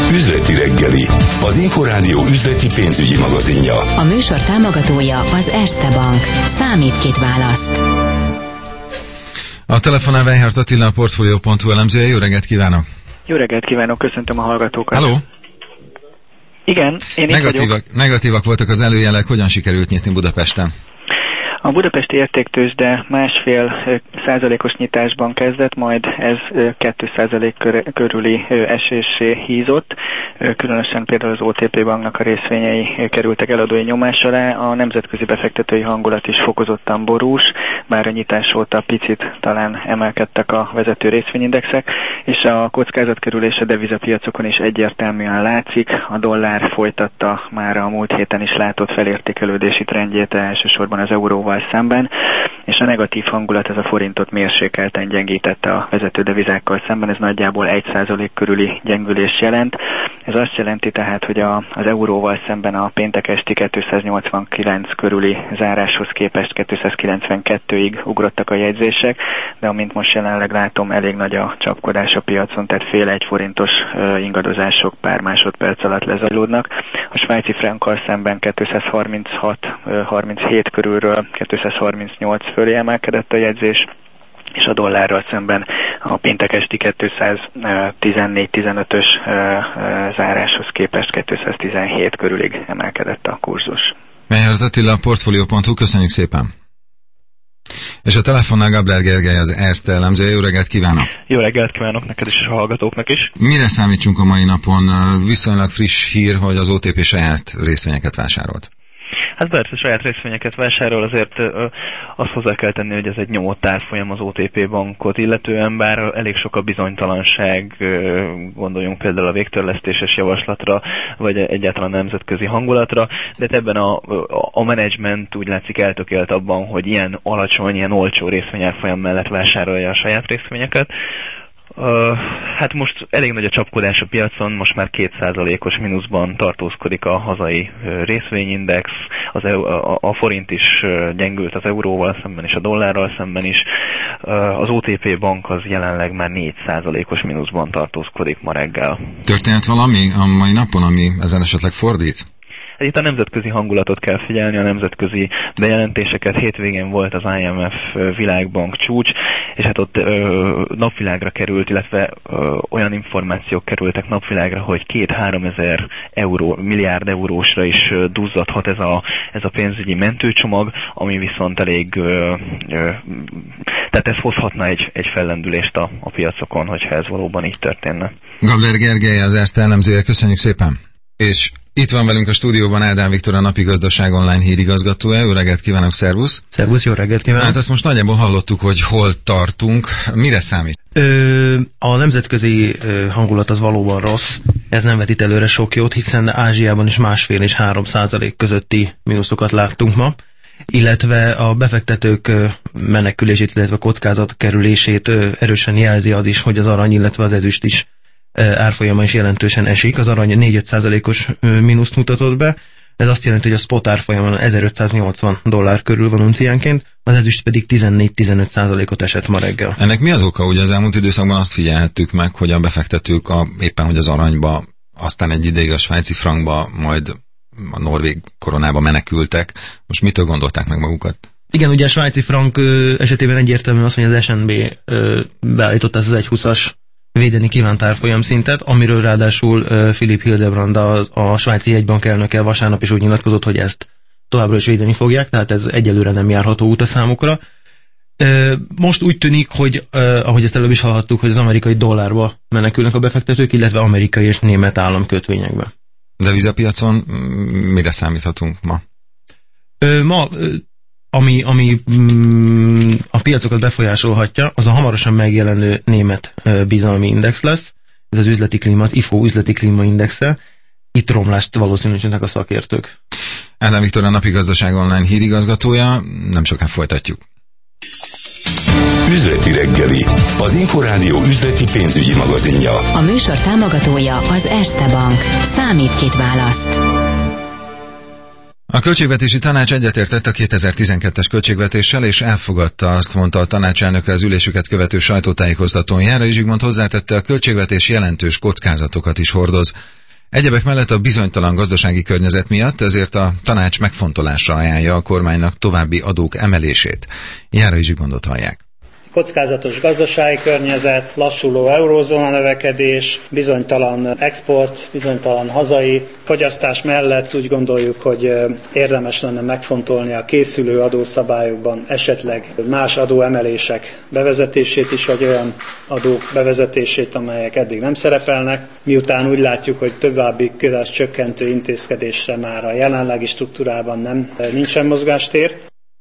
Üzleti reggeli, az Inforádió üzleti pénzügyi magazinja. A műsor támogatója az Erste Bank. Számít, kit választ. A telefonál Weinhardt Attila, a Portfolio.hu elemzője. Jó reggelt kívánok! Jó reggelt kívánok, köszöntöm a hallgatókat. Halló! Igen, én itt vagyok. Negatívak voltak az előjelek, hogyan sikerült nyitni Budapesten? A budapesti értéktőzsde 1,5%-os nyitásban kezdett, majd ez 2% körüli eséssé hízott. Különösen például az OTP banknak a részvényei kerültek eladói nyomás alá, a nemzetközi befektetői hangulat is fokozottan borús, bár a nyitás óta picit talán emelkedtek a vezető részvényindexek, és a kockázatkerülés a devizapiacokon is egyértelműen látszik. A dollár folytatta már a múlt héten is látott felértékelődési trendjét, elsősorban az euróval szemben, és a negatív hangulat ez a forintot mérsékelten gyengítette a vezető devizákkal szemben, ez nagyjából 1% körüli gyengülés jelent. Ez azt jelenti tehát, hogy az euróval szemben a péntek esti 289 körüli záráshoz képest 292-ig ugrottak a jegyzések, de amint most jelenleg látom, elég nagy a csapkodás a piacon, tehát fél 1 forintos ingadozások pár másodperc alatt lezajlódnak. A svájci frankkal szemben 236-37 körülről 238 fölé emelkedett a jegyzés, és a dollárral szemben a péntek esti 214-15-ös záráshoz képest 217 körülig emelkedett a kurzus. Weinhardt Attila, a Portfolio.hu, köszönjük szépen! És a telefonnál Gabler Gergely, az Erste elemzője. Jó reggelt kívánok! Jó reggelt kívánok neked is, és a hallgatóknak is! Mire számítsunk a mai napon? Viszonylag friss hír, hogy az OTP saját részvényeket vásárolt. Hát persze, saját részvényeket vásárol, azért azt hozzá kell tenni, hogy ez egy nyomott árfolyam az OTP bankot illetően, bár elég sok a bizonytalanság, gondoljunk például a végtörlesztéses javaslatra, vagy egyáltalán a nemzetközi hangulatra, de ebben a menedzsment úgy látszik eltökélt abban, hogy ilyen alacsony, ilyen olcsó részvényárfolyam mellett vásárolja a saját részvényeket. Hát most elég nagy a csapkodás a piacon, most már 2%-os mínuszban tartózkodik a hazai részvényindex, a forint is gyengült az euróval szemben és a dollárral szemben is, az OTP bank az jelenleg már 4%-os mínuszban tartózkodik ma reggel. Történt valami a mai napon, ami ezen esetleg fordít? Itt a nemzetközi hangulatot kell figyelni, a nemzetközi bejelentéseket. Hétvégén volt az IMF világbank csúcs, és hát ott napvilágra került, illetve olyan információk kerültek napvilágra, hogy 2-3 ezer milliárd eurósra is duzzadhat ez a pénzügyi mentőcsomag, ami viszont elég, tehát ez hozhatna egy fellendülést a piacokon, hogyha ez valóban így történne. Gabler Gergely, az Erste elemzője, köszönjük szépen! És itt van velünk a stúdióban Ádám Viktor, a Napi Gazdaság online hírigazgatója. Jó reggelt kívánok, szervusz! Szervusz, jó reggelt kívánok! Hát azt most nagyjából hallottuk, hogy hol tartunk. Mire számít? A nemzetközi hangulat az valóban rossz. Ez nem vetít előre sok jót, hiszen Ázsiában is 1,5 és 3% közötti mínuszokat láttunk ma, illetve a befektetők menekülését, illetve kockázatkerülését erősen jelzi az is, hogy az arany, illetve az ezüst is árfolyama is jelentősen esik. Az arany 4-5%-os mínuszt mutatott be. Ez azt jelenti, hogy a spot árfolyamon $1580 körül van unciánként, az ezüst pedig 14-15%-ot esett ma reggel. Ennek mi az oka? Ugye az elmúlt időszakban azt figyelhettük meg, hogy a befektetők éppen hogy az aranyba, aztán egy ideig a svájci frankba, majd a norvég koronába menekültek. Most mitől gondolták meg magukat? Igen, ugye a svájci frank esetében egyértelmű az, hogy az SNB beállította ezt az 1,20-as védeni kívánt árfolyam szintet, amiről ráadásul Philipp Hildebrand, a svájci jegybank elnöke vasárnap is úgy nyilatkozott, hogy ezt továbbra is védeni fogják, tehát ez egyelőre nem járható út a számukra. Most úgy tűnik, hogy ahogy ezt előbb is hallhattuk, hogy az amerikai dollárba menekülnek a befektetők, illetve amerikai és német államkötvényekbe. Devizapiacon mire számíthatunk ma? Ma ami a piacokat befolyásolhatja, az a hamarosan megjelenő német bizalmi index lesz. Ez az üzleti klíma, az IFO üzleti klíma indexe. Itt romlást valószínűsítenek a szakértők. Ádám Viktor, a Napi Gazdaság online hírigazgatója. Nem sokan folytatjuk. Üzleti reggeli, az Inforádió üzleti pénzügyi magazinja. A műsor támogatója az Erste Bank. Számít, kit választ. A Költségvetési Tanács egyetértett a 2012-es költségvetéssel, és elfogadta, azt mondta a tanácselnöke az ülésüket követő sajtótájékoztatón. Járai Zsigmond hozzátette, a költségvetés jelentős kockázatokat is hordoz. Egyebek mellett a bizonytalan gazdasági környezet miatt, ezért a tanács megfontolásra ajánlja a kormánynak további adók emelését. Járai Zsigmondot hallják. Kockázatos gazdasági környezet, lassuló eurózóna növekedés, bizonytalan export, bizonytalan hazai fogyasztás mellett úgy gondoljuk, hogy érdemes lenne megfontolni a készülő adószabályokban esetleg más adóemelések bevezetését is, vagy olyan adók bevezetését, amelyek eddig nem szerepelnek. Miután úgy látjuk, hogy további csökkentő intézkedésre már a jelenlegi struktúrában nincsen mozgástér.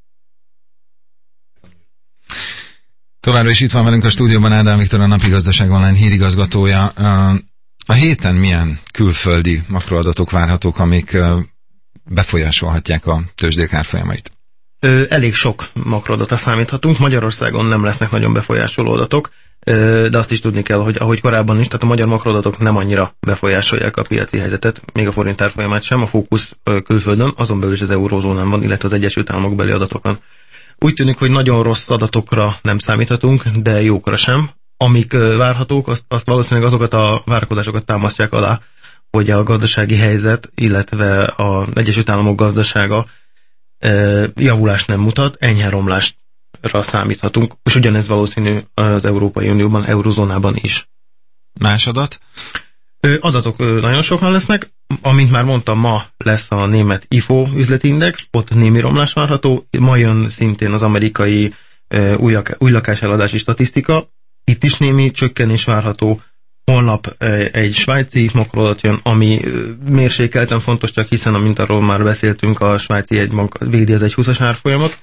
Továbbra is itt van velünk a stúdióban Ádám Viktor, a Napi Gazdaság Online hírigazgatója. A héten milyen külföldi makroadatok várhatók, amik befolyásolhatják a tőzsdék árfolyamait? Elég sok makroadatra számíthatunk. Magyarországon nem lesznek nagyon befolyásoló adatok, de azt is tudni kell, hogy ahogy korábban is, tehát a magyar makroadatok nem annyira befolyásolják a piaci helyzetet, még a forint árfolyamát sem, a fókusz külföldön, azon belül is az eurózónán van, illetve az Egyesült Államok beli adatokon. Úgy tűnik, hogy nagyon rossz adatokra nem számíthatunk, de jókra sem. Amik várhatók, azt valószínűleg azokat a várakozásokat támasztják alá, hogy a gazdasági helyzet, illetve az Egyesült Államok gazdasága javulást nem mutat, enyhe romlásra számíthatunk, és ugyanez valószínű az Európai Unióban, eurozónában is. Más adat? Adatok nagyon sokan lesznek. Amint már mondtam, ma lesz a német IFO üzleti index, ott némi romlás várható. Ma jön szintén az amerikai új lakáseladási statisztika, itt is némi csökkenés várható. Holnap egy svájci makroadat jön, ami mérsékelten fontos, csak hiszen, amint arról már beszéltünk, a svájci jegybank védi az 1,20-as árfolyamot.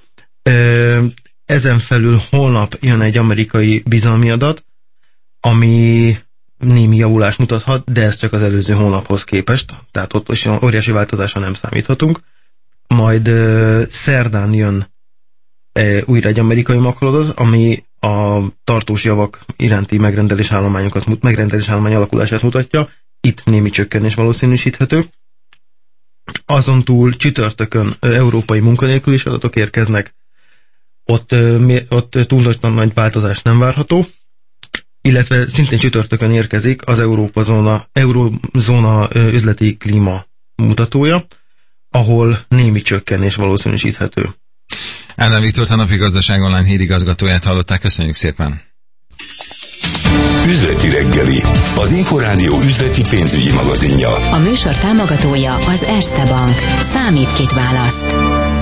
Ezen felül holnap jön egy amerikai bizalmi adat, ami némi javulást mutathat, de ez csak az előző hónaphoz képest, tehát ott is óriási változásra nem számíthatunk. Majd szerdán jön újra egy amerikai makroadat, ami a tartós javak iránti megrendelés állomány alakulását mutatja. Itt némi csökkenés valószínűsíthető. Azon túl csütörtökön európai munkanélkülis adatok érkeznek, ott túlzottan nagy változás nem várható, illetve szintén csütörtökön érkezik az eurózóna üzleti klíma mutatója, ahol némi csökkenés valószínűsíthető. Ádám Viktor, a Napi Gazdaság Online hírigazgatóját hallották, köszönjük szépen! Üzleti reggeli, az Inforádió üzleti pénzügyi magazinja. A műsor támogatója az Erste Bank. Számít, kit választ.